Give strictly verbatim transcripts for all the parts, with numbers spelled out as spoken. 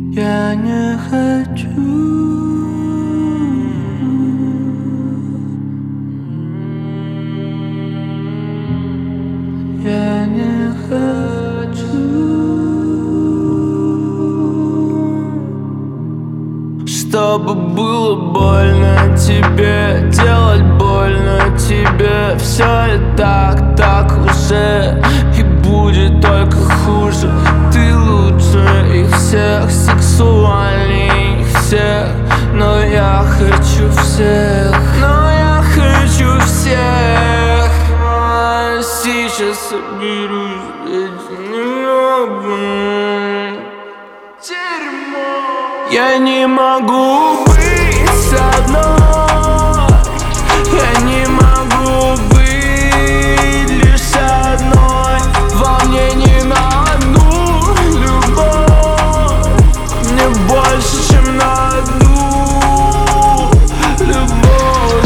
Я не хочу. Я не хочу. Чтобы было больно тебе, делать больно тебе. Все и так, так уже, и будет только хуже. Ты лучше их всех, сексуальней их всех. Но я хочу всех, но я хочу всех. А сейчас соберусь, ведь не могу. Дерьмо. Я не могу быть одной. Я не могу быть лишь одной. Во мне не на одну любовь, мне больше, чем на одну любовь.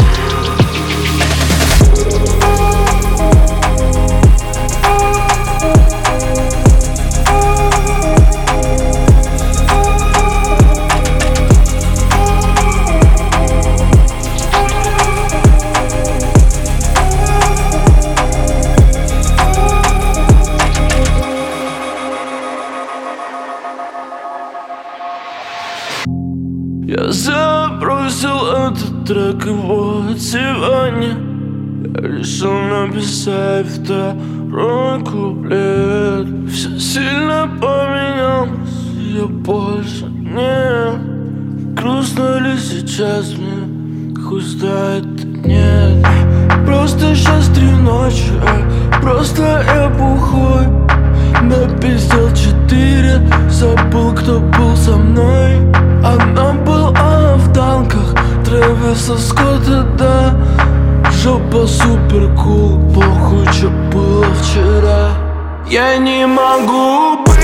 Я забросил этот трек, и вот сегодня я решил написать второй куплет. Все сильно поменялось, я больше не. Грустно ли сейчас мне, хуй знает, нет. Просто сейчас три ночи, а просто я бухой. Напиздел четыре, забыл, кто был со мной. Она была в танках Трэвиса Скотта, да. Жопа супер кул, похуй, чё было вчера. Я не могу быть